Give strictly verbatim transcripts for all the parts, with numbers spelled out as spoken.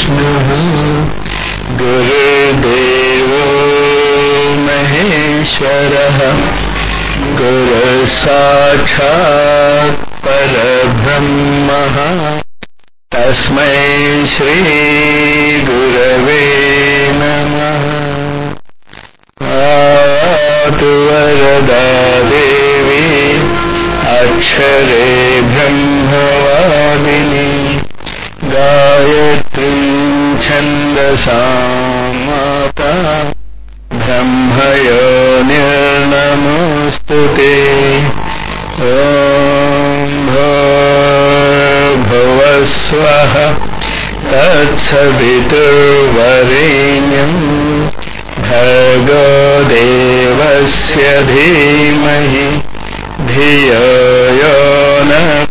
विष्णुः गुरुदेवो महेश्वरः गुरुसाक्षात् परब्रह्मः तस्मै श्री गुरवे नमः। आतु वरदा देवी अक्षरे ब्रह्मवादिनी गायत्रीं छन्दसा माता ब्रह्मयोनिर्नमोऽस्तुते। ॐ भूर्भुवस्वः तत्सवितुर्वरेण्यम् भर्गो देवस्य धीमहि धियो यो न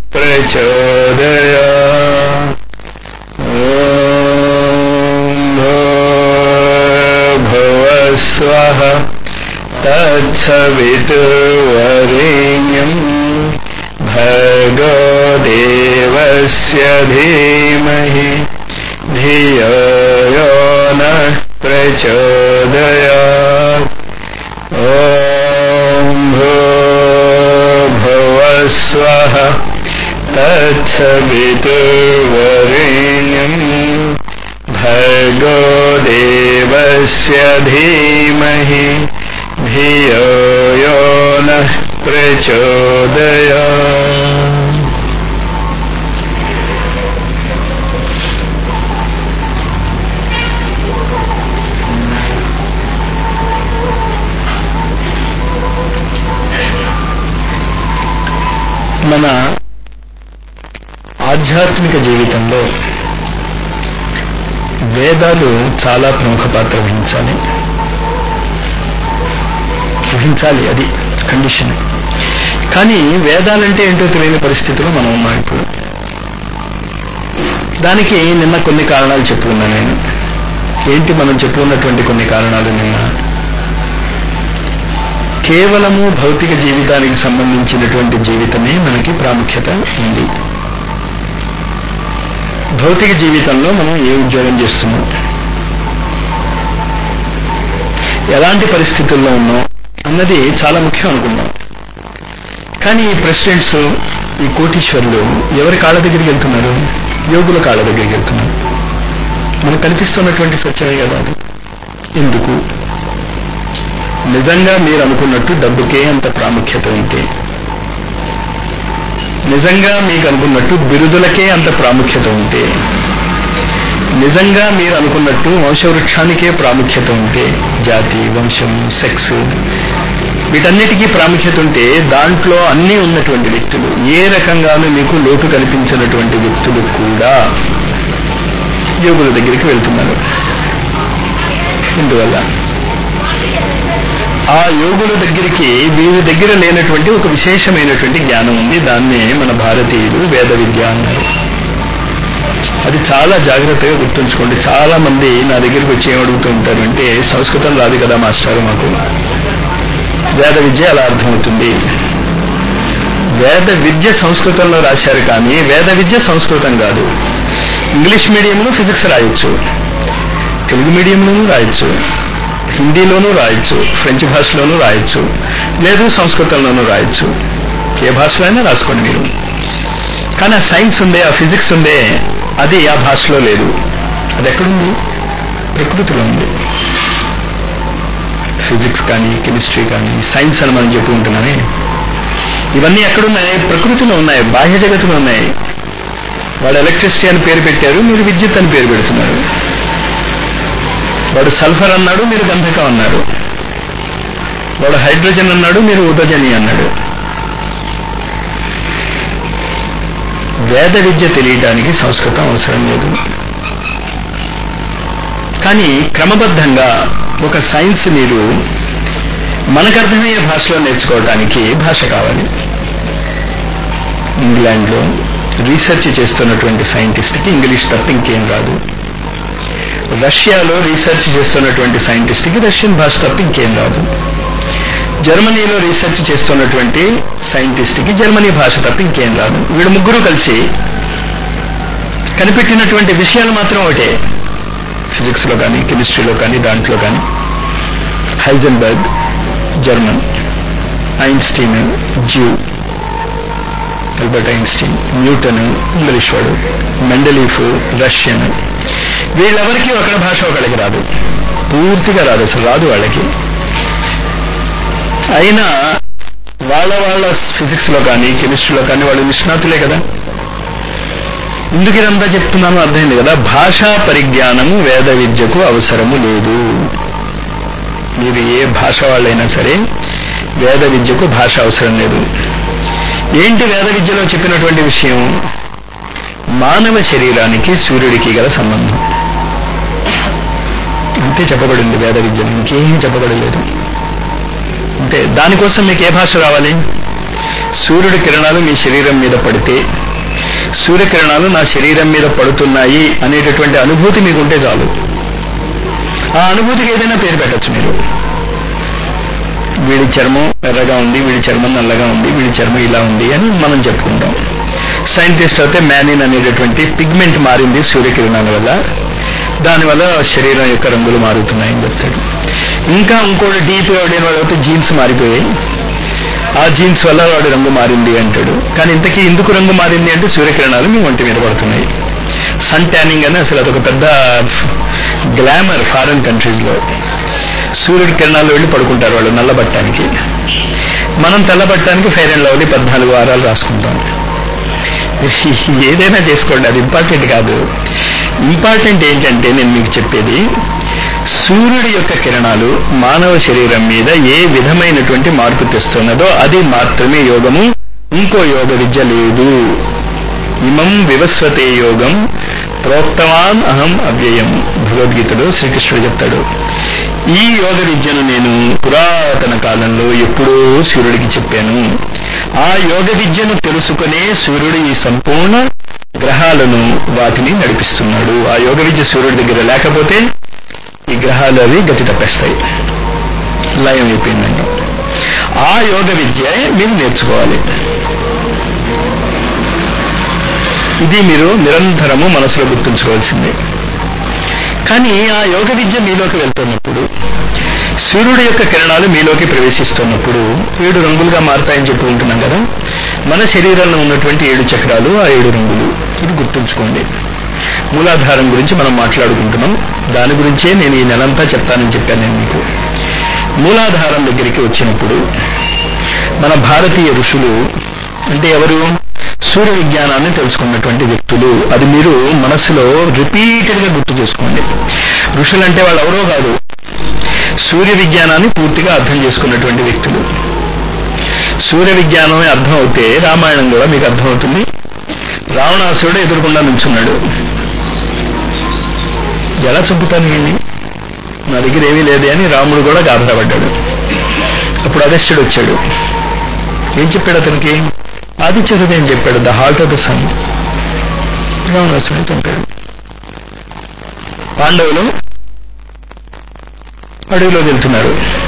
प्रचोदयात्। ॐ भूर्भुवस्वः तत्सवितुर्वरेण्यम् भर्गो देवस्य धीमहि धियो यो नः प्रचोदयात्। ॐ भूर्भुवस्वः तत्सवितुर्वरेण्यम् भर्गो देवस्य धीमहि धियो यो नः प्रचोदयात्। మన ఆధ్యాత్మిక జీవితంలో వేదాలు చాలా ప్రముఖ పాత్ర వహించాలి వహించాలి అది కండిషన్. కానీ వేదాలంటే ఏంటో తెలియని పరిస్థితిలో మనం ఉన్నాం ఇప్పుడు. దానికి నిన్న కొన్ని కారణాలు చెప్పుకున్నాను నేను. ఏంటి మనం చెప్పుకున్నటువంటి కొన్ని కారణాలు? నిన్న కేవలము భౌతిక జీవితానికి సంబంధించినటువంటి జీవితమే మనకి ప్రాముఖ్యత ఉంది. భౌతిక జీవితంలో మనం ఏ ఉద్యోగం చేస్తున్నాం, ఎలాంటి పరిస్థితుల్లో ఉన్నాం అన్నది చాలా ముఖ్యం అనుకున్నాం. కానీ ఈ ప్రెసిడెంట్స్, ఈ కోటీశ్వరులు ఎవరి కాళ్ళ దగ్గరికి వెళ్తున్నారు? యోగుల కాళ్ళ దగ్గరికి వెళ్తున్నారు. మనకు కనిపిస్తున్నటువంటి సత్యమే కదా అది. ఎందుకు? నిజంగా మీరు అనుకున్నట్టు డబ్బుకే అంత ప్రాముఖ్యత ఉంటే, నిజంగా మీకు అనుకున్నట్టు బిరుదులకే అంత ప్రాముఖ్యత ఉంటే, నిజంగా మీరు అనుకున్నట్టు వంశవృక్షానికే ప్రాముఖ్యత ఉంటే, జాతి, వంశం, సెక్స్ వీటన్నిటికీ ప్రాముఖ్యత ఉంటే, దాంట్లో అన్నీ ఉన్నటువంటి వ్యక్తులు, ఏ రకంగానూ మీకు లోటు కనిపించినటువంటి వ్యక్తులు కూడా యోగుల దగ్గరికి వెళ్తున్నారు. ఇందువల్ల ఆ యోగుల దగ్గరికి వీరి దగ్గర లేనటువంటి ఒక విశేషమైనటువంటి జ్ఞానం ఉంది. దాన్నే మన భారతీయులు వేద విద్య అన్నారు. అది చాలా జాగ్రత్తగా గుర్తుంచుకోండి. చాలా మంది నా దగ్గరికి వచ్చి ఏమడుగుతూ ఉంటారు అంటే, సంస్కృతం రాదు కదా మాస్టారు మాకు, వేద విద్య అలా అర్థమవుతుంది. వేద విద్య సంస్కృతంలో రాశారు, కానీ వేద విద్య సంస్కృతం కాదు. ఇంగ్లీష్ మీడియంలో ఫిజిక్స్ రాయొచ్చు, తెలుగు మీడియంలోనూ రాయొచ్చు, హిందీలోనూ రాయొచ్చు, ఫ్రెంచ్ భాషలోనూ రాయొచ్చు, లేదు సంస్కృతంలోనూ రాయొచ్చు. ఏ భాషలో అయినా రాసుకోండి మీరు. కానీ ఆ సైన్స్ ఉందే, ఆ ఫిజిక్స్ ఉందే, అది ఆ భాషలో లేదు. అది ఎక్కడుంది? ప్రకృతిలో ఉంది. ఫిజిక్స్ కానీ, కెమిస్ట్రీ కానీ, సైన్స్ అని మనం చెప్పుకుంటున్నామే, ఇవన్నీ ఎక్కడున్నాయి? ప్రకృతిలో ఉన్నాయి, బాహ్య జగత్తులో ఉన్నాయి. వాడు ఎలక్ట్రిసిటీ అని పేరు పెట్టారు, మీరు విద్యుత్ అని పేరు పెడుతున్నారు. వాడు సల్ఫర్ అన్నాడు, మీరు గంధకం అన్నారు. వాడు హైడ్రోజన్ అన్నాడు, మీరు ఉదజని అన్నాడు. వేద విద్య తెలియడానికి సంస్కృతం అవసరం లేదు. కానీ క్రమబద్ధంగా ఒక సైన్స్ మీరు మనకు అర్థమయ్యే భాషలో నేర్చుకోవడానికి భాష కావాలి. ఇంగ్లాండ్లో రీసెర్చ్ చేస్తున్నటువంటి సైంటిస్ట్కి ఇంగ్లీష్ తప్ప ఇంకేం రాదు. రష్యాలో రీసెర్చ్ చేస్తున్నటువంటి సైంటిస్ట్కి రష్యన్ భాష తప్ప ఇంకేం రాదు. జర్మనీలో రీసెర్చ్ చేస్తున్నటువంటి సైంటిస్ట్కి జర్మనీ భాష తప్ప ఇంకేం రాదు. వీళ్ళు ముగ్గురు కలిసి కనిపెట్టినటువంటి విషయాలు మాత్రం ఒకటే. ఫిజిక్స్ లో కానీ కెమిస్ట్రీలో కానీ దాంట్లో కానీ. Heisenberg German, Einstein Jew, Albert Einstein, Newton English వాడు, మెండలీఫ్ రష్యన్. వీళ్ళెవరికి ఒకరి భాష ఒకళ్ళకి రాదు, పూర్తిగా రాదు, అసలు రాదు వాళ్ళకి. అయినా వాళ్ళ వాళ్ళ ఫిజిక్స్ లో కానీ కెమిస్ట్రీలో కానీ వాళ్ళు నిష్ణాతులే కదా. ఎందుకు ఇదంతా చెప్తున్నాను అర్థమైంది కదా. భాషా పరిజ్ఞానము వేద విద్యకు అవసరము లేదు. మీరు ఏ భాష వాళ్ళైనా సరే వేద విద్యకు భాష అవసరం లేదు. ఏంటి వేద విద్యలో చెప్పినటువంటి విషయం? మానవ శరీరానికి సూర్యుడికి గల సంబంధం అంతే చెప్పబడింది వేద విద్యలో, ఇంకేం చెప్పబడలేదు. అంటే దానికోసం మీకు ఏ భాష రావాలి? సూర్యుడి కిరణాలు మీ శరీరం మీద పడితే, సూర్యకిరణాలు నా శరీరం మీద పడుతున్నాయి అనేటటువంటి అనుభూతి మీకుంటే చాలు. ఆ అనుభూతికి ఏదైనా పేరు పెట్టచ్చు మీరు. వీడి చర్మం ఎర్రగా ఉంది, వీడి చర్మం నల్లగా ఉంది, వీడి చర్మం ఇలా ఉంది అని మనం చెప్పుకుంటాం. సైంటిస్ట్ అయితే మ్యానిన్ అనేటటువంటి పిగ్మెంట్ మారింది సూర్యకిరణాల వల్ల, దానివల్ల శరీరం యొక్క రంగులు మారుతున్నాయని చెప్తాడు. ఇంకా ఇంకోటి డీప్ ఎవడైన వాడు అయితే జీన్స్ మారిపోయాయి, ఆ జీన్స్ వల్ల వాడి రంగు మారింది అంటాడు. కానీ ఇంతకీ ఎందుకు రంగు మారింది అంటే సూర్యకిరణాలు మీ ఒంటి మీద పడుతున్నాయి. సన్ ట్యానింగ్ అని అసలు అదొక పెద్ద గ్లామర్ ఫారెన్ కంట్రీస్ లో. సూర్యుడి కిరణాలు వెళ్ళి పడుకుంటారు వాళ్ళు నల్లబట్టడానికి. మనం తెల్లబట్టడానికి ఫెయిర్ అండ్ లవ్లీ పద్నాలుగు వారాలు రాసుకుంటాం. ఏదైనా చేసుకోండి, అది ఇంపార్టెంట్ కాదు. ఇంపార్టెంట్ ఏంటంటే నేను మీకు చెప్పేది, సూర్యుడి యొక్క కిరణాలు మానవ శరీరం మీద ఏ విధమైనటువంటి మార్పు తెస్తున్నదో అది మాత్రమే యోగము, ఇంకో యోగ విద్య లేదు. ఇమం వివస్వతే యోగం ప్రోక్తవాన్ అహం అవ్యయం, భగవద్గీతలో శ్రీకృష్ణుడు చెప్తాడు. ఈ యోగ విద్యను నేను పురాతన కాలంలో ఎప్పుడో సూర్యుడికి చెప్పాను. ఆ యోగ విద్యను తెలుసుకునే సూర్యుడు ఈ సంపూర్ణ గ్రహాలను వాటిని నడిపిస్తున్నాడు. ఆ యోగ విద్య సూర్యుడి దగ్గర లేకపోతే ఈ గ్రహాలు అవి గతి తప్పేస్తాయి, లయం అయిపోయిందండి. ఆ యోగ విద్య మీరు నేర్చుకోవాలి. ఇది మీరు నిరంతరము మనసులో గుర్తుంచుకోవాల్సిందే. కానీ ఆ యోగ విద్య మీలోకి వెళ్తున్నప్పుడు, సూర్యుడి యొక్క కిరణాలు మీలోకి ప్రవేశిస్తున్నప్పుడు ఏడు రంగులుగా మారుతాయని చెప్పి ఉంటున్నాం కదా. మన శరీరంలో ఉన్నటువంటి ఏడు చక్రాలు ఆ ఏడు రంగులు, ఇది గుర్తుంచుకోండి. మూలాధారం గురించి మనం మాట్లాడుకుంటున్నాం, దాని గురించే నేను ఈ నెలంతా చెప్తానని చెప్పాను నేను మీకు. మూలాధారం దగ్గరికి వచ్చినప్పుడు మన భారతీయ ఋషులు అంటే ఎవరు? సూర్య విజ్ఞానాన్ని తెలుసుకున్నటువంటి వ్యక్తులు. అది మీరు మనస్సులో రిపీటెడ్ గా గుర్తు చేసుకోండి. ఋషులంటే వాళ్ళు ఎవరో కాదు, సూర్య విజ్ఞానాన్ని పూర్తిగా అర్థం చేసుకున్నటువంటి వ్యక్తులు. సూర్య విజ్ఞానమే అర్థం అవుతే రామాయణం కూడా మీకు అర్థమవుతుంది. రావణాసురుడు ఎదురుకుండా నిల్చున్నాడు. ఎలా చంపుతాను వీడిని, నా దగ్గర ఏమీ లేదే అని రాముడు కూడా గాబరాపడ్డాడు. అప్పుడు అగస్త్యుడు వచ్చాడు. ఏం చెప్పాడు అతనికి? ఆదిత్య హృదయం చెప్పాడు, the heart of the sun. రావణాసురుడిని చంపాడు. పాండవులు అడవిలో వెళ్తున్నారు.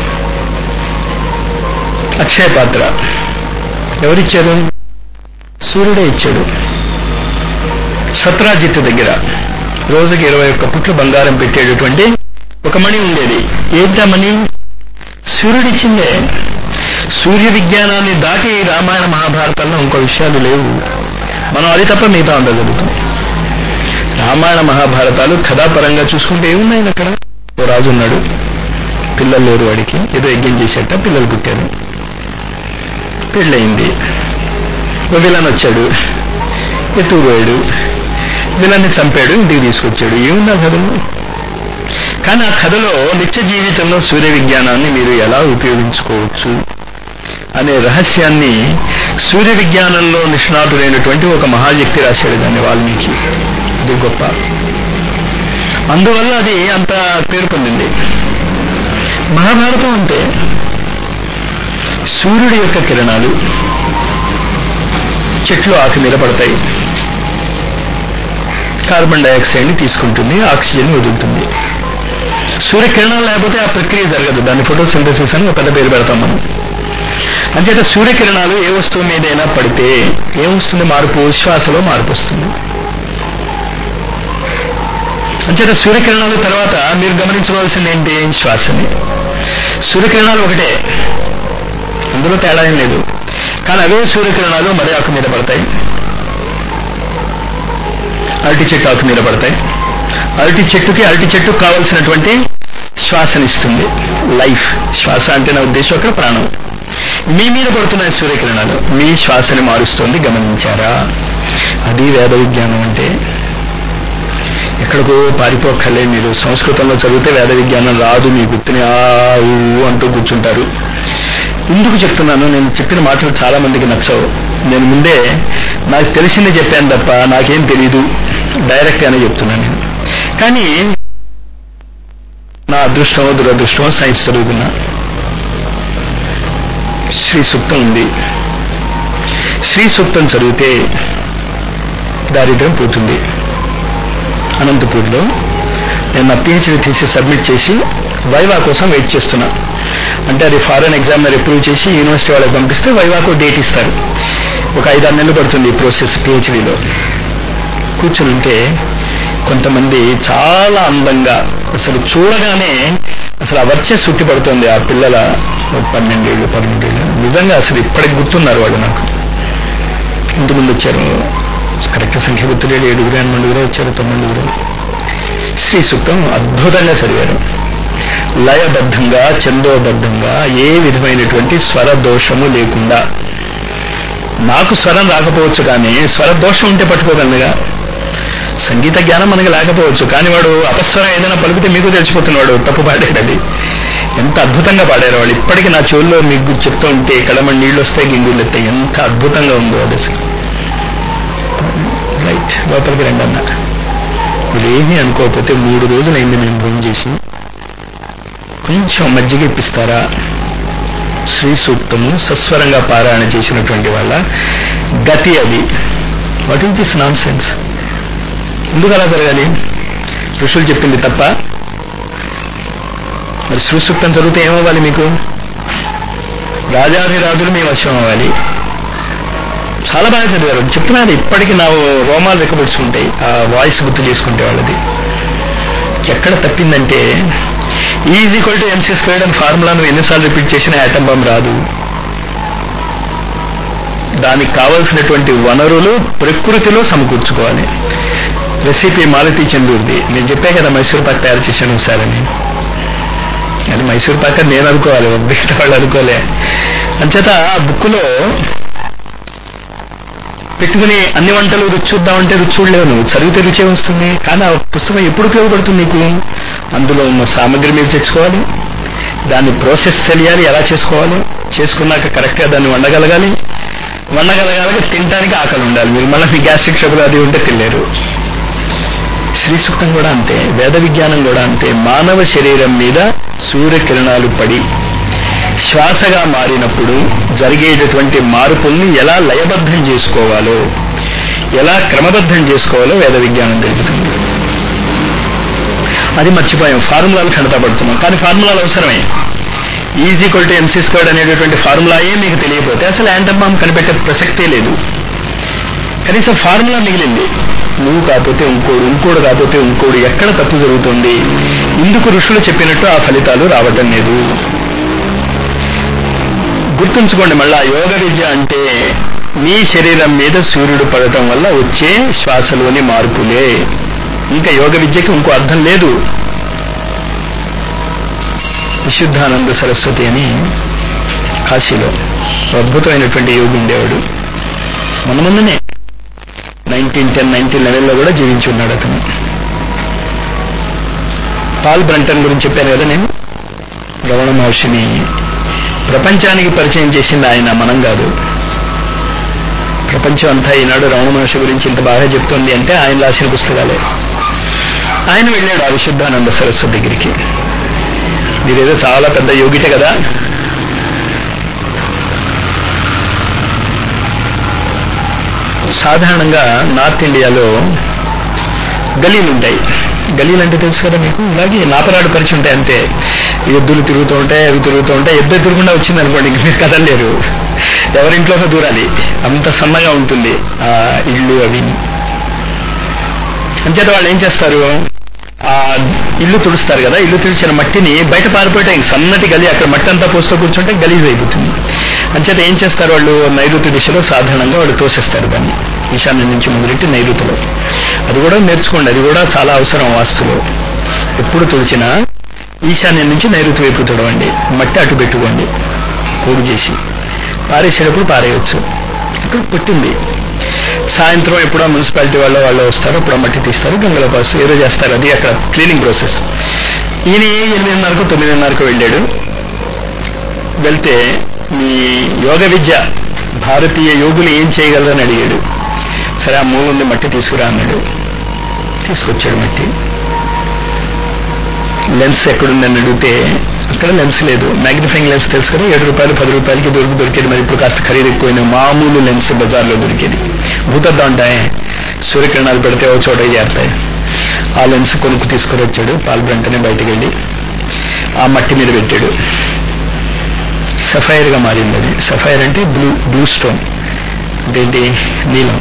అక్షయ పాత్ర ఎవరిచ్చారు? సూర్యుడే ఇచ్చాడు. సత్రాజిత్ దగ్గర రోజుకి ఇరవై ఒక్క పుట్లు బంగారం పెట్టేటటువంటి ఒక మణి ఉండేది. ఏంటా మణి? సూర్యుడిచ్చిందే. సూర్య విజ్ఞానాన్ని దాటి రామాయణ మహాభారతాల్లో ఇంకో విషయాలు లేవు. మనం అది తప్ప మిగతా ఉండగలుగుతాం. రామాయణ మహాభారతాలు కథాపరంగా చూసుకుంటే ఏమున్నాయి అక్కడ? ఓ రాజు ఉన్నాడు, పిల్లలు లేరు వాడికి, ఏదో యజ్ఞం చేసేట పిల్లలు పుట్టారు, పెళ్ళయింది. ఓ విలన్ వచ్చాడు, ఎత్తుకుపోయాడు, విలన్ని చంపాడు, ఇంటికి తీసుకొచ్చాడు. ఏముంది ఆ కథలో? కానీ ఆ కథలో నిత్య జీవితంలో సూర్య విజ్ఞానాన్ని మీరు ఎలా ఉపయోగించుకోవచ్చు అనే రహస్యాన్ని సూర్య విజ్ఞానంలో నిష్ణాతుడైనటువంటి ఒక మహావ్యక్తి రాశాడు దాన్ని, వాల్మీకి. అది గొప్ప. అందువల్ల అది అంత పేరు పొందింది. మహాభారతం అంటే సూర్యుడి యొక్క కిరణాలు చెట్లు ఆకు మీద పడతాయి, కార్బన్ డైఆక్సైడ్ ని తీసుకుంటుంది, ఆక్సిజన్ వదులుతుంది. సూర్యకిరణాలు లేకపోతే ఆ ప్రక్రియ జరగదు. దాన్ని ఫోటోసింథసిస్ అని ఒక పెద్ద పేరు పెడతాం మనం. అంచేత సూర్యకిరణాలు ఏ వస్తువు మీదైనా పడితే ఏమొస్తుంది? మార్పు. శ్వాసలో మార్పు వస్తుంది. అంచేత సూర్యకిరణాల తర్వాత మీరు గమనించుకోవాల్సింది ఏంటి? శ్వాసని. సూర్యకిరణాలు ఒకటే, అందులో తేడా ఏం లేదు. కానీ అవే సూర్యకిరణాలు మర్రి ఆకు మీద పడతాయి, అరటి చెట్టు ఆకు మీద పడతాయి. అరటి చెట్టుకి అరటి చెట్టుకు కావలసినటువంటి శ్వాసనిస్తుంది, లైఫ్. శ్వాస అంటే నా ఉద్దేశం అక్కడ ప్రాణం. మీ మీద పడుతున్నాయి సూర్యకిరణాలు, మీ శ్వాసని మారుస్తుంది. గమనించారా? అది వేద విజ్ఞానం అంటే. ఎక్కడికో పారిపోక్కర్లే. మీరు సంస్కృతంలో చదివితే వేద విజ్ఞానం రాదు, మీ గుర్తుని ఆ ఊ అంటూ కూర్చుంటారు. ఎందుకు చెప్తున్నాను? నేను చెప్పిన మాటలు చాలా మందికి నచ్చవు. నేను ముందే నాకు తెలిసింది చెప్పాను తప్ప నాకేం తెలీదు డైరెక్ట్ గానే చెప్తున్నాను నేను. కానీ నా అదృష్టమో దురదృష్టమో సైన్స్ చదువుకున్నా. శ్రీ సూక్తం ఉంది. శ్రీ సూక్తం చదివితే దారిద్ర్యం పోతుంది. అనంతపూర్లో నేను నా పిహెచ్డీ తీసి సబ్మిట్ చేసి వైవా కోసం వెయిట్ చేస్తున్నా. అంటే అది ఫారెన్ ఎగ్జామినర్ అప్రూవ్ చేసి యూనివర్సిటీ వాళ్ళకి పంపిస్తే వైవాకు డేట్ ఇస్తారు. ఒక ఐదారు నెలలు పడుతుంది ఈ ప్రాసెస్. పిహెచ్డీలో కూర్చుని ఉంటే కొంతమంది చాలా అందంగా, అసలు చూడగానే అసలు ఆ వర్చస్ సుట్టి పడుతుంది ఆ పిల్లల. పన్నెండేళ్ళు పన్నెండేళ్ళు నిజంగా అసలు ఇప్పటికి గుర్తున్నారు వాళ్ళు. నాకు ఇంతకుముందు వచ్చారు, కరెక్ట్ సంఖ్య గుర్తులేదు, ఏడుగురు ఎనిమిదిగురు వచ్చారు, తొమ్మిదిగురు. శ్రీ సూక్తం అద్భుతంగా చదివారు, లయబద్ధంగా ఛందోబద్ధంగా, ఏ విధమైనటువంటి స్వర దోషము లేకుండా. నాకు స్వరం రాకపోవచ్చు కానీ స్వర దోషం ఉంటే పట్టుకోగలనుగా. సంగీత జ్ఞానం మనకి లేకపోవచ్చు కానీ వాడు అపస్వరం ఏదైనా పలికితే మీకు తెలిసిపోతున్నాడు తప్పు పాడాడది. ఎంత అద్భుతంగా పాడారు వాళ్ళు. ఇప్పటికీ నా చెవుల్లో మీకు చెప్తూ ఉంటే కడమ నీళ్ళు వస్తాయి, గింగులు ఎత్తాయి. ఎంత అద్భుతంగా ఉందో అది అసలు. రైట్, లోపలికి రండి అన్న. మీరేమీ అనుకోకపోతే మూడు రోజులైంది నేను ఫోన్ చేసి, కొంచెం మజ్జిగ ఇప్పిస్తారా? శ్రీ సూక్తము సస్వరంగా పారాయణ చేసినటువంటి వాళ్ళ గతి అది. What is this nonsense? ఎందుకు అలా జరగాలి? ఋషులు చెప్పింది తప్ప. మరి శ్రీ సూక్తం చదివితే ఏమవ్వాలి? మీకు రాజాధిరాజులు మీ వశం అవ్వాలి. చాలా బాగా చదివారు. చెప్తున్నారు, ఇప్పటికీ నా రోమాలు రెక్కబడుచుకుంటాయి ఆ వాయిస్ గుర్తు చేసుకుంటే వాళ్ళది. ఎక్కడ తప్పిందంటే is equal to MC squared అని ఫార్ములా నువ్వు ఎన్నిసార్లు రిపీట్ చేసినా యాటమ్ బాంబ్ రాదు. దానికి కావలసినటువంటి వనరులు ప్రకృతిలో సమకూర్చుకోవాలి. రెసిపీ మాలతీ చందూర్ది. నేను చెప్పే కదా మైసూర్ పాక్ తయారు చేశాను సార్ అని. అది మైసూర్ పాక్ అని నేను అనుకోవాలి, మిగతా వాళ్ళు అనుకోలే. అంచేత ఆ బుక్లో పెట్టుకుని అన్ని వంటలు రుచి చూద్దామంటే రుచి చూడలేవు. నువ్వు చదివితే రుచే వస్తుంది. కానీ ఆ పుస్తకం ఎప్పుడు ఉపయోగపడుతుంది నీకు? అందులో ఉన్న సామగ్రి మీరు తెచ్చుకోవాలి, దాన్ని ప్రాసెస్ తెలియాలి, ఎలా చేసుకోవాలి, చేసుకున్నాక కరెక్ట్గా దాన్ని వండగలగాలి, వండగలగాలి తినడానికి ఆకలి ఉండాలి. మీరు మళ్ళీ మీ గ్యాస్ట్రిక్ ట్రబుల్ అది ఉంటే తినలేరు. శ్రీ సూక్తం కూడా అంతే, వేద విజ్ఞానం కూడా అంతే. మానవ శరీరం మీద సూర్యకిరణాలు పడి శ్వాసగా మారినప్పుడు జరిగేటటువంటి మార్పుల్ని ఎలా లయబద్ధం చేసుకోవాలో, ఎలా క్రమబద్ధం చేసుకోవాలో వేద విజ్ఞానం తెలుపుతుంది. అది మర్చిపోయాం, ఫార్ములాలు ఖండతపడుతున్నాం. కానీ ఫార్ములాలు అవసరమే. Is equal to MC squared అనేటటువంటి ఫార్ములాయే మీకు తెలియకపోతే అసలు యాంటమ్ బాంబ్ కనిపెట్టే ప్రసక్తే లేదు. కనీసం ఫార్ములా మిగిలింది. నువ్వు కాకపోతే ఇంకోడు, ఇంకోడు కాకపోతే ఇంకోడు. ఎక్కడ తప్పు జరుగుతుంది? ఇందుకు ఋషులు చెప్పినట్టు ఆ ఫలితాలు రావటం లేదు. గుర్తుంచుకోండి మళ్ళా, యోగ విద్య అంటే మీ శరీరం మీద సూర్యుడు పడటం వల్ల వచ్చే శ్వాసలోని మార్పులే. ఇంకా యోగ విద్యకి ఇంకో అర్థం లేదు. విశుద్ధానంద సరస్వతి అని కాశీలో అద్భుతమైనటువంటి యోగి ఉండేవాడు. మన ముందునే నైన్టీన్ టెన్ నైన్టీన్ లెవెన్ లో కూడా జీవించి ఉన్నాడు అతను. పాల్ బ్రంటన్ గురించి చెప్పాను కదా నేను. రమణ మహర్షిని ప్రపంచానికి పరిచయం చేసింది ఆయన, మనం కాదు. ప్రపంచం అంతా ఈనాడు రమణ మహర్షి గురించి ఇంత బాగా చెప్తుంది అంటే ఆయన రాసిన పుస్తకాలే. ఆయన వెళ్ళాడు ఆ విశుద్ధానంద సరస్వతి దగ్గరికి. మీరేదో చాలా పెద్ద యోగితే కదా. సాధారణంగా నార్త్ ఇండియాలో గలీలు ఉంటాయి. గలీలు అంటే తెలుసు కదా మీకు. ఇలాగే నాపరాడు పరిచి ఉంటాయి అంతే. ఎద్దులు తిరుగుతూ ఉంటాయి, అవి తిరుగుతూ ఉంటాయి. ఎద్దు తిరుగుకుండా వచ్చింది అనుకోండి, ఇంక మీరు కదలలేరు, ఎవరింట్లోనూ దూరాలి. అంత సన్నగా ఉంటుంది ఆ ఇళ్ళు అవి. అంచేత వాళ్ళు ఏం చేస్తారు, ఆ ఇల్లు తుడుస్తారు కదా, ఇల్లు తుడిచిన మట్టిని బయట పారిపోయటం, సన్నటి గలి, అక్కడ మట్టి అంతా పోస్తూ కూర్చుంటే గలీజ్ అయిపోతుంది. అంచేత ఏం చేస్తారు వాళ్ళు, నైరుతి దిశలో సాధారణంగా వాళ్ళు తోసేస్తారు దాన్ని, ఈశాన్యం నుంచి మొదలెట్టి నైరుతిలో. అది కూడా నేర్చుకోండి, అది కూడా చాలా అవసరం వాస్తులో. ఎప్పుడు తుడిచినా ఈశాన్యం నుంచి నైరుతి వైపు తుడవండి, మట్టి అటు పెట్టుకోండి, పోగు చేసి పారేసేటప్పుడు పారేయవచ్చు. ఇక్కడ పుట్టింది. సాయంత్రం ఎప్పుడో మున్సిపాలిటీ వాళ్ళు వాళ్ళు వస్తారు, అప్పుడు మట్టి తీస్తారు, గంగలో పాస్ ఏదో చేస్తారు, అది అక్కడ క్లీనింగ్ ప్రాసెస్. ఈయన ఎనిమిదిన్నరకు తొమ్మిదిన్నరకు వెళ్ళాడు. వెళ్తే మీ యోగ విద్య, భారతీయ యోగులు ఏం చేయగలరని అడిగాడు. సరే ఆ మూల ఉంది మట్టి తీసుకురా అన్నాడు. తీసుకొచ్చాడు మట్టి. లెన్స్ ఎక్కడుందని అడిగితే అక్కడ లెన్స్ లేదు. మ్యాగ్నిఫైయింగ్ లెన్స్ తెలుసు కదా, ఏడు రూపాయలు పది రూపాయలకి దొరికి దొరికేది. మరి ఇప్పుడు కాస్త ఖరీదు ఎక్కువైన మామూలు లెన్స్ బజార్లో దొరికేది. భూతద్దాం ఉంటాయి, సూర్యకిరణాలు పెడితే ఓ చోట చేరుతాయి. ఆ లెన్స్ కొనుక్కు తీసుకుని వచ్చాడు. పాలు వెంటనే బయటకు వెళ్ళి ఆ మట్టి మీద పెట్టాడు. సఫైర్ గా మారింది అది. సఫైర్ అంటే బ్లూ బ్లూ స్టోన్, అదేంటి నీలం.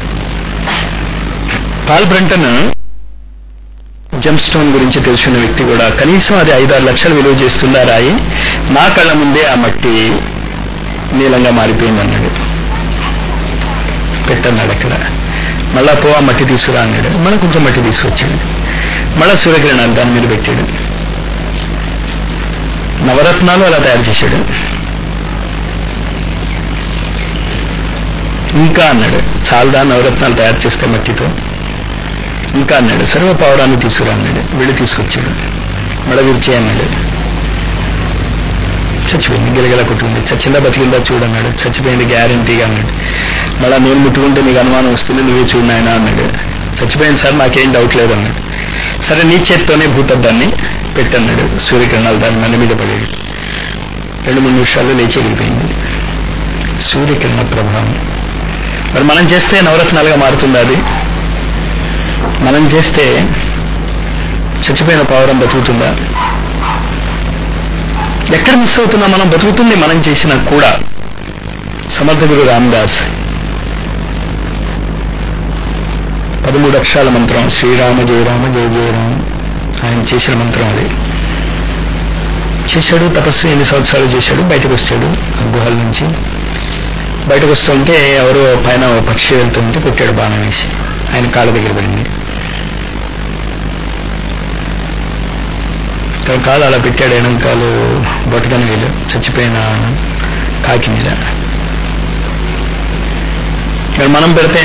పాల్ బ్రంటన్ జెమ్ స్టోన్ గురించి తెలుసుకున్న వ్యక్తి కూడా, కనీసం అది ఐదారు లక్షలు విలువ చేస్తుందా రాయి, నా కళ్ళ ముందే ఆ మట్టి నీలంగా మారిపోయింది అన్నాడు. పెట్టన్నాడు అక్కడ. మళ్ళా పో ఆ మట్టి తీసుకురా అన్నాడు. మళ్ళీ కొంచెం మట్టి తీసుకొచ్చాడు. మళ్ళా సూర్యకిరణాలు దాని మీద పెట్టాడు. నవరత్నాలు అలా తయారు చేశాడు. ఇంకా అన్నాడు, చాలదా నవరత్నాలు తయారు చేస్తే మట్టితో, ఇంకా అన్నాడు. సర్వ పౌరాన్ని తీసుకురా అన్నాడు. వెళ్ళి తీసుకొచ్చాడు. మళ్ళీ విరిచే అన్నాడు. చచ్చిపోయింది, గిలగిల కొట్టుకుంది. చచ్చిందా బతికిందా చూడన్నాడు. చచ్చిపోయింది గ్యారంటీగా అన్నాడు. మళ్ళా నేను ముట్టుకుంటే నీకు అనుమానం వస్తుంది, నువ్వే చూడు నాయనా అన్నాడు. చచ్చిపోయింది సార్, నాకేం డౌట్ లేదు అన్నాడు. సరే నీ చేత్తోనే భూతద్దాన్ని పెట్టన్నాడు. సూర్యకిరణాలు దాని మన మీద పడేది. రెండు మూడు నిమిషాల్లో లేచి వెళ్ళిపోయింది. సూర్యకిరణ ప్రభావం. మరి మనం చేస్తే నవరత్నాలుగా మారుతుంది అది. మనం చేస్తే చచ్చిపోయిన పౌరం బతుకుతుందా? ఎక్కడ మిస్ అవుతున్నా మనం? బతుకుతుంది మనం చేసినా కూడా. సమర్థ గురు రామదాస్ పదమూడు అక్షరాల మంత్రం, శ్రీరామ జయ రామ జయ జయ రామ, ఆయన చేసిన మంత్రం అది. చేశాడు తపస్సు, ఎన్ని సంవత్సరాలు చేశాడు. బయటకు వచ్చాడు గుహల నుంచి. బయటకు వస్తుంటే ఎవరో పైన పక్షి వెళ్తుంటే కొట్టాడు బాణం వేసి. ఆయన కాళ్ళ దగ్గర పడింది. కాలు అలా పెట్టాడు, ఎడంకాలు బొటకని వేలు చచ్చిపోయిన కాకి మీద. మరి మనం పెడితే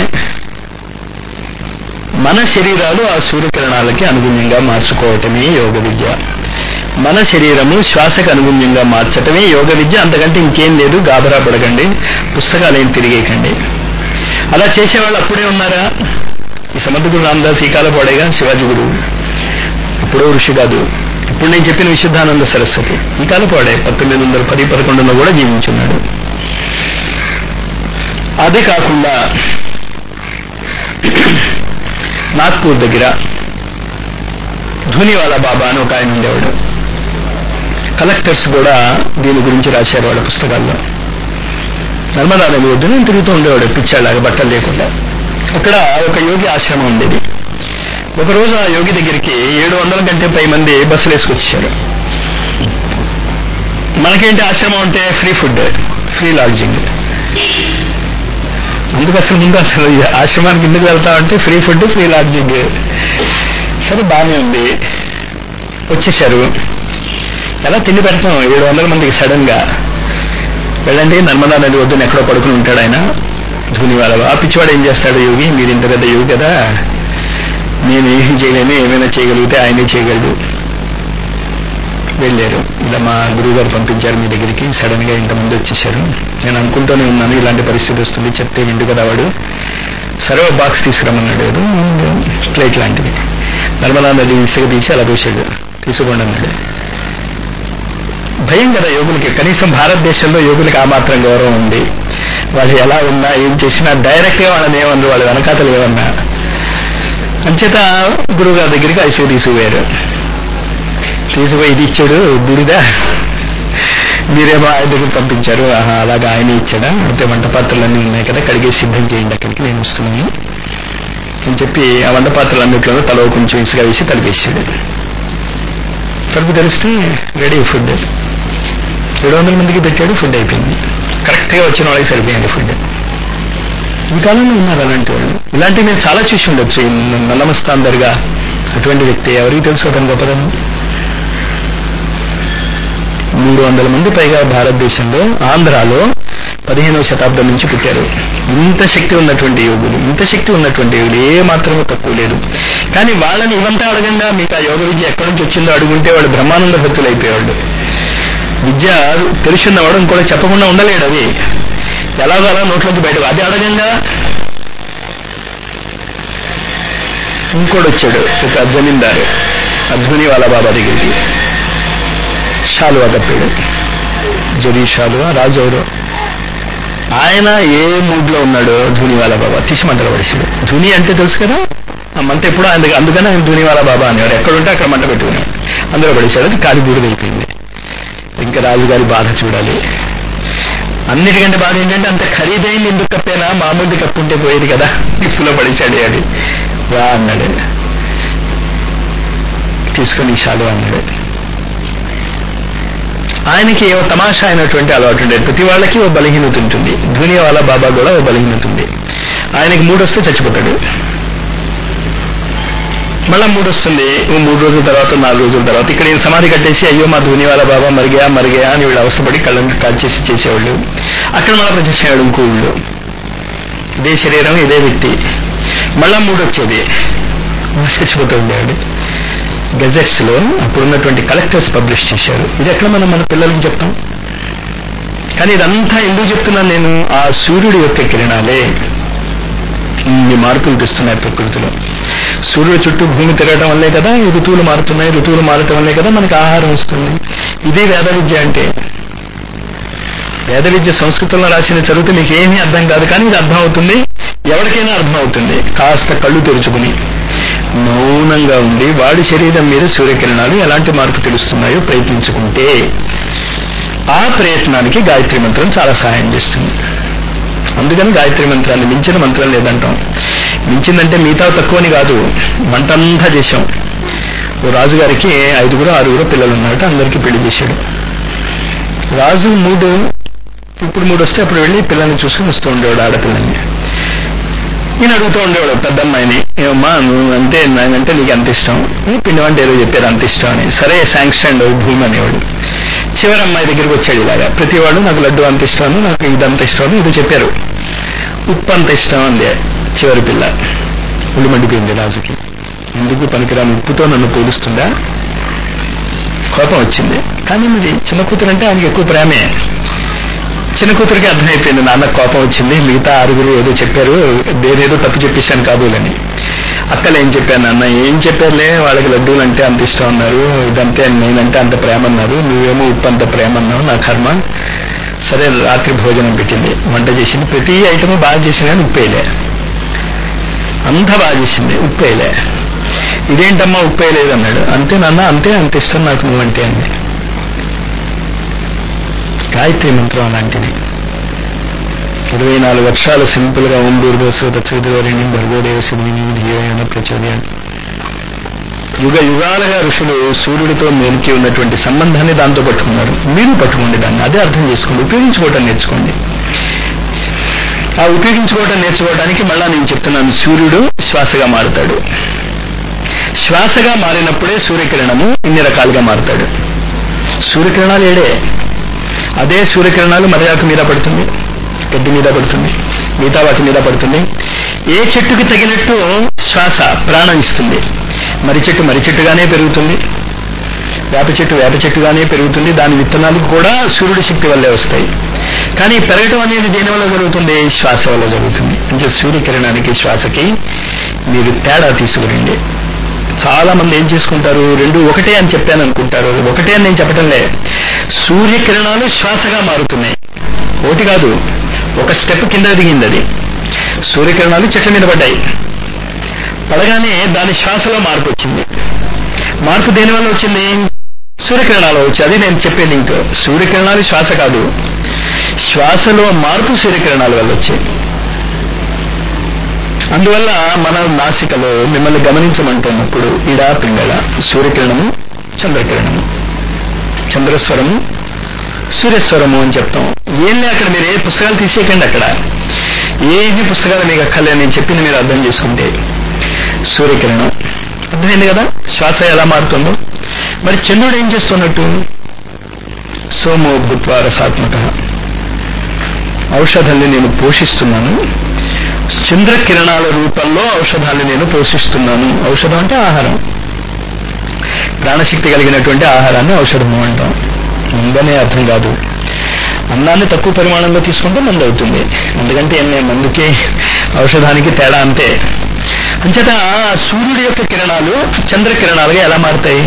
మన శరీరాలు ఆ సూర్యకిరణాలకి అనుగుణ్యంగా మార్చుకోవటమే యోగ విద్య. మన శరీరము శ్వాసకు అనుగుణ్యంగా మార్చటమే యోగ విద్య. అంతకంటే ఇంకేం లేదు. గాబరా పడకండి, పుస్తకాలు ఏం తిరిగేయకండి. అలా చేసేవాళ్ళు అప్పుడే ఉన్నారా? ఈ సమర్థ గురు రామదాస్ ఈ కాలం పాడేగా శివాజీ గురువు, ఇప్పుడో ఋషి కాదు. ఇప్పుడు నేను చెప్పిన విశుద్ధానంద సరస్వతి ఈ కాలం పాడే. పంతొమ్మిది వందల పది పదకొండులో కూడా జీవించున్నాడు. అదే కాకుండా నాగ్పూర్ దగ్గర ధూనివాలా బాబా అని ఒక ఆయన ఉండేవాడు. కలెక్టర్స్ కూడా దీని గురించి రాశారు వాళ్ళ పుస్తకాల్లో. నర్మదా నది ఒడ్డున తిరుగుతూ ఉండేవాడు పిచ్చాళ్ళగా, బట్టలు లేకుండా. అక్కడ ఒక యోగి ఆశ్రమం ఉండేది. ఒకరోజు ఆ యోగి దగ్గరికి ఏడు వందల కంటే పై మంది బస్సులు వేసుకొచ్చారు. మనకేంటి ఆశ్రమం అంటే ఫ్రీ ఫుడ్, ఫ్రీ లాడ్జింగ్. అందుకు అసలు ముందు అసలు ఆశ్రమానికి ఎందుకు వెళ్తామంటే ఫ్రీ ఫుడ్, ఫ్రీ లాడ్జింగ్. సరే బాగానే ఉంది. వచ్చేశారు. ఎలా తిండి పెడతాం ఏడు వందల మందికి సడన్ గా? వెళ్ళండి, నర్మదా నది ఒడ్డున ఎక్కడో పడుకుని ఉంటాడు ఆయన ధూనివాలా. ఆ పిచ్చివాడు ఏం చేస్తాడు? యోగి, మీరు ఇంత పెద్ద యోగి కదా, నేను ఏం చేయలేను, ఏమైనా చేయగలిగితే ఆయనే చేయగలడు. వెళ్ళారు. ఇలా మా గురువు గారు పంపించారు మీ దగ్గరికి, సడన్ గా ఇంతమంది వచ్చేసారు. నేను అనుకుంటూనే ఉన్నాను ఇలాంటి పరిస్థితి వస్తుంది, చెప్తే విండు కదా వాడు. సరే ఒక బాక్స్ తీసుకురమ్మన్నాడు, ఏదో ప్లేట్ లాంటిది. నర్మదా నది ఇసుక తీసి అలా పోసాడు. తీసుకోండి అన్నాడు. భయం కదా యోగులకి. కనీసం భారతదేశంలో యోగులకి ఆ మాత్రం గౌరవం ఉంది. వాళ్ళు ఎలా ఉన్నా ఏం చేసినా డైరెక్ట్ గా వాళ్ళని ఏమన్నారు, వాళ్ళు వెనకాతలు ఏమన్నా. అంచేత గురువు గారి దగ్గరికి ఐసీ తీసుకుపోయారు. తీసుకుపోయి ఇది ఇచ్చాడు బుడిదా, మీరేమో ఆయన దగ్గర పంపించారు. ఆహా అలాగా ఆయన ఇచ్చాడా? అయితే వంట పాత్రలన్నీ ఉన్నాయి కదా, కడిగే సిద్ధం చేయండి, అక్కడికి నేను వస్తున్నాను. నేను చెప్పి ఆ వంట పాత్రలు అన్నింటిలో తలో కొంచెం ఇసుక వేసి తలిపేసాడు. తలుపు తెలిస్తే రెడీ ఫుడ్. ఏడు వందల మందికి పెట్టాడు, ఫుడ్ అయిపోయింది. కరెక్ట్ గా వచ్చిన వాళ్ళకి సరిపోయింది ఫుడ్. ఈ కాలంలో ఉన్నారు అలాంటి వాళ్ళు. ఇలాంటివి నేను చాలా చూసి ఉండొచ్చు. నల్లమస్తాన్ దర్గా అటువంటి వ్యక్తి, ఎవరికి తెలుసు అతను గొప్పదనం. మూడు వందల మంది పైగా భారతదేశంలో ఆంధ్రాలో పదిహేనవ శతాబ్దం నుంచి పుట్టారు. ఇంత శక్తి ఉన్నటువంటి యోగులు, ఇంత శక్తి ఉన్నటువంటి యోగులు ఏ మాత్రమూ తక్కువ లేదు. కానీ వాళ్ళని ఇవంతా అడగంగా మీకు ఆ యోగ విద్య ఎక్కడి నుంచి వచ్చిందో అడుగుంటే వాడు బ్రహ్మానంద భక్తులు అయిపోయాడు. విద్య తెలుసున్నవాడు ఇంకోటి చెప్పకుండా ఉండలేడు. అది ఎలాగో అలా నోట్లోకి బయట అది అడగంగా ఇంకోటి వచ్చాడు, ఒక జమీందారు అధ్వని వాళ్ళ బాబా దగ్గరికి షాలువా కప్పాడు. జరీ షాలువా రాజు ఎవరు ఆయన ఏ మూడ్ లో ఉన్నాడో ధూనివాలా బాబా తీసి మంటలు పడేసాడు. ధూని అంటే తెలుసు కదా, ఆ మంట ఎప్పుడో ఆయన, అందుకని ఆయన ధూనివాలా బాబా అనేవాడు. ఎక్కడుంటే అక్కడ మంట పెట్టుకున్నాడు, అందులో పడేశాడు. అది కాలి బూడిదైపోయింది. ఇంకా రాజుగారి బాధ చూడాలి. అన్నిటికంటే బాధ ఏంటంటే అంత ఖరీదైంది ఎందుకు కప్పేనా, మామూలుది కప్పుంటే పోయేది కదా, నిప్పులో పడేశాడు. అది రా అన్నాడు, తీసుకొని షాలువా అన్నాడు. ఆయనకి ఓ తమాషా అయినటువంటి అలవాటు ఉండేది. ప్రతి వాళ్ళకి ఓ బలహీనత ఉంటుంది. ధూనివాలా బాబా కూడా ఓ బలహీనత ఉంది. ఆయనకి మూడు వస్తే చచ్చిపోతాడు, మళ్ళా మూడు వస్తుంది. ఓ మూడు రోజుల తర్వాత, నాలుగు రోజుల తర్వాత ఇక్కడ ఈయన సమాధి కట్టేసి అయ్యో మా ధూనివాలా బాబా మరిగా మరిగా అని వీళ్ళు అవస్థపడి కళ్ళని కాల్చేసి చేసేవాళ్ళు. అక్కడ మళ్ళా ప్రత్యక్షమయ్యాడు ఇంకో ఊళ్ళో, ఇదే శరీరం ఇదే వ్యక్తి. మళ్ళా మూడు వచ్చేది, చచ్చిపోతూ ఉండేవాడు. గెజెట్స్ లో అప్పుడున్నటువంటి కలెక్టర్స్ పబ్లిష్ చేశారు. ఇది ఎట్లా మనం మన పిల్లలకి చెప్తాం? కానీ ఇదంతా ఎందుకు చెప్తున్నాను నేను, ఆ సూర్యుడి యొక్క కిరణాలే ఇన్ని మార్పులు తెస్తున్నాయి ప్రకృతిలో. సూర్యుడు చుట్టూ భూమి తిరగడం వల్లే కదా ఈ ఋతువులు మారుతున్నాయి. ఋతువులు మారటం వల్లే కదా మనకి ఆహారం వస్తుంది. ఇదే వేద విద్య అంటే. వేద విద్య సంస్కృతంలో రాసిన చదివితే మీకు ఏమీ అర్థం కాదు, కానీ ఇది అర్థం అవుతుంది, ఎవరికైనా అర్థం అవుతుంది. కాస్త కళ్ళు తెరుచుకుని మౌనంగా ఉండి వాడి శరీరం మీద సూర్యకిరణాలు ఎలాంటి మార్పు తెలుస్తున్నాయో ప్రయత్నించుకుంటే ఆ ప్రయత్నానికి గాయత్రి మంత్రం చాలా సహాయం చేస్తుంది. అందుకని గాయత్రి మంత్రాన్ని మించిన మంత్రం లేదంటాం. మించిందంటే మిగతా తక్కువని కాదు, మంటంతా చేశాం. ఓ రాజుగారికి ఐదుగురు ఆరుగురు పిల్లలు ఉన్నారట, అందరికీ పెళ్లి చేశాడు. రాజు మూడు ఇప్పుడు మూడు వస్తే అప్పుడు వెళ్ళి పిల్లల్ని చూసుకుని వస్తూ ఉండేవాడు, ఆడపిల్లల్ని. నేను అడుగుతూ ఉండేవాడు పెద్దమ్మాయిని, ఏమమ్మా నువ్వు అంటే నాయనంటే నీకు అంత ఇష్టం, పిండి వంట ఏదో చెప్పారు అంత ఇష్టం అని. సరే శాంక్షన్ భూమి అనేవాడు. చివరి అమ్మాయి దగ్గరికి వచ్చాడు ఇలాగా, ప్రతివాడు నాకు లడ్డు అంత ఇష్టం, నాకు ఇదంత ఇష్టం ఇది చెప్పారు. ఉప్పు అంత ఇష్టం అందే చివరి పిల్ల. ఒళ్ళు మండిపోయింది రాజుకి. ఎందుకు పనికిరాని ఉప్పుతో నన్ను పోలుస్తుందా, కోపం వచ్చింది. కానీ మరి చిన్న కూతురు అంటే ఆయనకి ఎక్కువ ప్రేమే. చిన్న కూతురికి అర్థమైపోయింది, నాన్న కోపం వచ్చింది, మిగతా ఆరుగురు ఏదో చెప్పారు, నేనేదో తప్పు చెప్పేశాను కాబోలని. అక్కలు ఏం చెప్పాను నాన్న, ఏం చెప్పారులే, వాళ్ళకి లడ్డూలు అంటే అంత ఇష్టం అన్నారు, ఇదంతే నేనంటే అంత ప్రేమ అన్నారు, నువ్వేమో ఉప్పు అంత ప్రేమ అన్నావు, నా కర్మ. సరే రాత్రి భోజనం పెట్టింది, వంట చేసింది, ప్రతి ఐటమ్ బాగా చేసింది, కానీ ఉప్పేయలే. అంతా బాగా చేసింది, ఉప్పేయలే. ఇదేంటమ్మా ఉప్పేయలేదు అన్నాడు. అంతే నాన్న, అంతే అంత ఇష్టం నాకు నువ్వంటే అంది. గాయత్రి మంత్రం అలాంటిది. ఇరవై నాలుగు వర్షాలు సింపుల్ గా ఓం భూర్భువస్సుః తత్సవితుర్వరేణ్యం భర్గోదేవస్య ధియోయోన ప్రచోదయాత్. యుగ యుగాలుగా ఋషులు సూర్యుడితో మేలుకి ఉన్నటువంటి సంబంధాన్ని దాంతో పట్టుకున్నారు. మీరు పట్టుకోండి దాన్ని, అదే అర్థం చేసుకోండి, ఉపయోగించుకోవటం నేర్చుకోండి. ఆ ఉపయోగించుకోవటం నేర్చుకోవడానికి మళ్ళా నేను చెప్తున్నాను, సూర్యుడు శ్వాసగా మారుతాడు. శ్వాసగా మారినప్పుడే సూర్యకిరణము ఇన్ని రకాలుగా మారుతాడు. సూర్యకిరణాలు ఏడే, అదే సూర్యకిరణాలు మర్యాకు మీద పడుతుంది, గడ్డి మీద పడుతుంది, మిగతా వాటి మీద పడుతుంది. ఏ చెట్టుకి తగినట్టు శ్వాస ప్రాణం ఇస్తుంది. మరి చెట్టు మరి చెట్టుగానే పెరుగుతుంది, వేప చెట్టు వేప చెట్టుగానే పెరుగుతుంది. దాని విత్తనాలు కూడా సూర్యుడి శక్తి వల్లే వస్తాయి. కానీ పెరగటం అనేది దేని వల్ల జరుగుతుంది? శ్వాస వల్ల జరుగుతుంది. అంటే సూర్యకిరణానికి శ్వాసకి మీరు తేడా తీసుకురండి. చాలా మంది ఏం చేసుకుంటారు, రెండు ఒకటే అని చెప్పాను అనుకుంటారు. ఒకటే అని నేను చెప్పటంలే, సూర్యకిరణాలు శ్వాసగా మారుతున్నాయి. ఒకటి కాదు, ఒక స్టెప్ కింద దిగింది అది. సూర్యకిరణాలు చెట్ల మీద పడ్డాయి, పడగానే దాని శ్వాసలో మార్పు వచ్చింది. మార్పు దేని వల్ల వచ్చింది? సూర్యకిరణాలు వచ్చి. అది నేను చెప్పే లింక్. సూర్యకిరణాలు శ్వాస కాదు, శ్వాసలో మార్పు సూర్యకిరణాల వల్ల వచ్చాయి. అందువల్ల మన నాసికలో మిమ్మల్ని గమనించమంటున్నప్పుడు ఇడా పింగళ, సూర్యకిరణము, చంద్రకిరణము, చంద్రస్వరము, సూర్యస్వరము అని చెప్తాం. ఏం లే, అక్కడ మీరు ఏ పుస్తకాలు తీసేయకండి. అక్కడ ఏమి పుస్తకాలు మీకు అక్కర్లేదు. నేను చెప్పింది మీరు అర్థం చేసుకుంటే సూర్యకిరణం అర్థమైంది కదా, శ్వాస ఎలా మారుతుందో. మరి చంద్రుడు ఏం చేస్తున్నట్టు? సోమో భూత్వా రసాత్మక, ఔషధాన్ని నేను పోషిస్తున్నాను. చంద్రకిరణాల రూపంలో ఔషధాన్ని నేను పోషిస్తున్నాను. ఔషధం అంటే ఆహారం, ప్రాణశక్తి కలిగినటువంటి ఆహారాన్ని ఔషధము అంటాం. మందనే అర్థం కాదు. అన్నాన్ని తక్కువ పరిమాణంలో తీసుకుంటే మందు అవుతుంది. ఎందుకంటే ఏం మందుకి ఔషధానికి తేడా అంతే. అంచేత సూర్యుడి యొక్క కిరణాలు చంద్రకిరణాలుగా ఎలా మారుతాయి?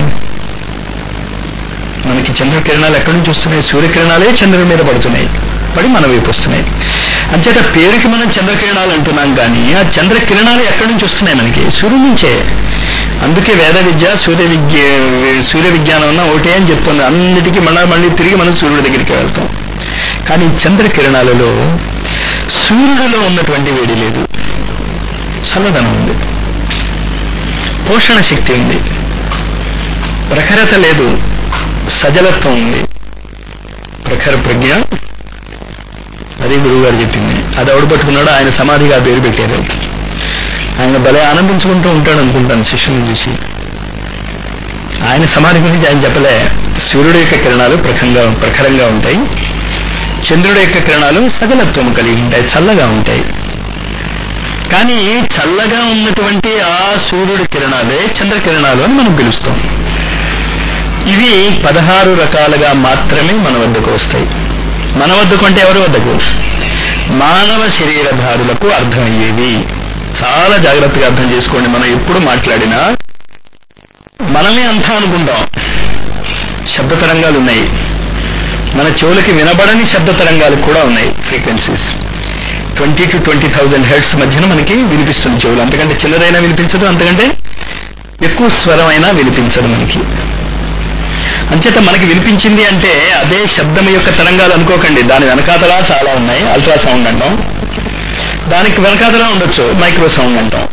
మనకి చంద్రకిరణాలు ఎక్కడి నుంచి వస్తున్నాయి? సూర్యకిరణాలే చంద్రుడి మీద పడుతున్నాయి, పడి మన వైపు వస్తున్నాయి. అంచేత పేరుకి మనం చంద్రకిరణాలు అంటున్నాం, కానీ ఆ చంద్రకిరణాలు ఎక్కడి నుంచి వస్తున్నాయి? మనకి సూర్యుడి నుంచే. అందుకే వేద విద్య, సూర్య విద్య, సూర్య విజ్ఞానం అన్న ఒకటే అని చెప్తుంది. అన్నిటికీ మళ్ళా మళ్ళీ తిరిగి మనం సూర్యుడి దగ్గరికి వెళ్తాం. కానీ చంద్రకిరణాలలో సూర్యుడిలో ఉన్నటువంటి వేడి లేదు, చల్లదనం ఉంది, పోషణ శక్తి ఉంది, ప్రఖరత లేదు, సజలత్వం ఉంది, ప్రఖర ప్రజ్ఞ. అది గురువు గారు చెప్పింది. అది ఎవడు పట్టుకున్నాడో ఆయన సమాధిగా పేరు పెట్టారు. ఆయన భలే ఆనందించుకుంటూ ఉంటాడు అనుకుంటాను శిష్యుని చూసి. ఆయన సమాధి గురించి ఆయన చెప్పలే. సూర్యుడు యొక్క కిరణాలు ప్రఖరంగా ప్రఖరంగా ఉంటాయి, చంద్రుడి యొక్క కిరణాలు సజలత్వం కలిగి ఉంటాయి, చల్లగా ఉంటాయి. కానీ చల్లగా ఉన్నటువంటి ఆ సూర్యుడి కిరణాలే చంద్రకిరణాలు అని మనం పిలుస్తాం. ఇవి పదహారు రకాలుగా మాత్రమే మన వద్దకు వస్తాయి. మన వద్దకు అంటే ఎవరి వద్దకు? మానవ శరీరధారులకు అర్థమయ్యేవి. చాలా జాగ్రత్తగా అర్థం చేసుకోండి. మనం ఎప్పుడు మాట్లాడినా మనమే అంతా అనుకుంటాం. శబ్ద తరంగాలు ఉన్నాయి, మన చెవులకి వినబడని శబ్ద తరంగాలు కూడా ఉన్నాయి. Frequencies twenty to twenty thousand hertz మధ్యన మనకి వినిపిస్తుంది చెవులు. అంతకంటే చిన్నదైనా వినిపించదు, అంతకంటే ఎక్కువ స్వరం అయినా వినిపించదు మనకి. అంచేత మనకి వినిపించింది అంటే అదే శబ్దం యొక్క తరంగాలు అనుకోకండి. దాని వెనకాతలా చాలా ఉన్నాయి. అల్ట్రాసౌండ్ అంటాం, దానికి వెనకాతలా ఉండొచ్చు మైక్రో సౌండ్ అంటాం.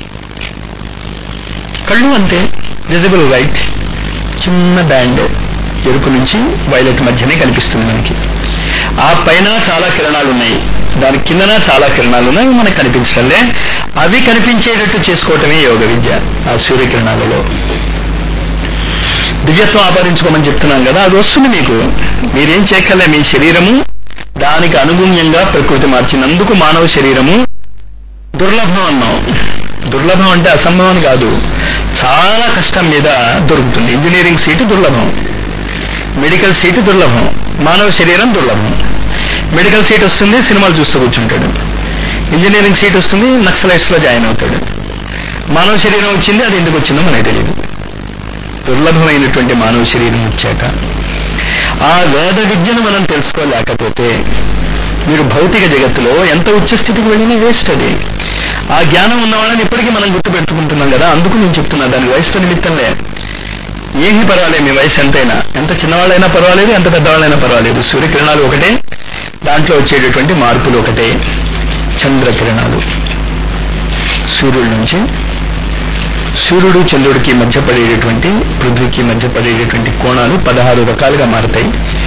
కళ్ళు అంతే, విజిబుల్ లైట్, చిన్న బ్యాండ్ ఎరుపు నుంచి వైలెట్ మధ్యనే కనిపిస్తుంది మనకి. ఆ పైన చాలా కిరణాలు ఉన్నాయి, దాని కిందన చాలా కిరణాలు ఉన్నాయి, మనకు కనిపించడంలే. అవి కనిపించేటట్టు చేసుకోవటమే యోగ విద్య. ఆ సూర్యకిరణాలలో దివ్యత్వం ఆపాదించుకోమని చెప్తున్నాం కదా, అది వస్తుంది మీకు. మీరేం చేయక్కర్లే. మీ శరీరము దానికి అనుగుణ్యంగా ప్రకృతి మార్చినందుకు మానవ శరీరము దుర్లభం అన్నాం. దుర్లభం అంటే అసంభవం కాదు, చాలా కష్టం మీద దొరుకుతుంది. ఇంజనీరింగ్ సీటు దుర్లభం, మెడికల్ సీటు దుర్లభం, మానవ శరీరం దుర్లభం. మెడికల్ సీట్ వస్తుంది, సినిమాలు చూస్తూ కూర్చుంటాడు. ఇంజనీరింగ్ సీట్ వస్తుంది, నక్సలైట్స్ లో జాయిన్ అవుతాడు. మానవ శరీరం వచ్చింది, అది ఎందుకు వచ్చిందో మనకు తెలియదు. దుర్లభమైనటువంటి మానవ శరీరం వచ్చాక ఆ వేద విద్యను మనం తెలుసుకోలేకపోతే మీరు భౌతిక జగత్తులో ఎంత ఉచ్చ స్థితికి వెళ్ళినా వేస్ట్. అది ఆ జ్ఞానం ఉన్నవాళ్ళని ఇప్పటికీ మనం గుర్తు పెట్టుకుంటున్నాం కదా. అందుకు నేను చెప్తున్నా, దాని వయసుతో నిమిత్తంలే. ఏమీ పర్వాలేదు, మీ వయసు ఎంతైనా, ఎంత చిన్నవాళ్ళైనా పర్వాలేదు, ఎంత పెద్దవాళ్ళైనా పర్వాలేదు. సూర్యకిరణాలు ఒకటే, దాంట్లో వచ్చేటటువంటి మార్పులు ఒకటే. చంద్రకిరణాలు సూర్యుడి నుంచి, సూర్యుడు చంద్రుడికి మధ్య పడేటటువంటి, పృథ్వీకి మధ్య పడేటటువంటి కోణాలు పదహారు రకాలుగా మారుతాయి.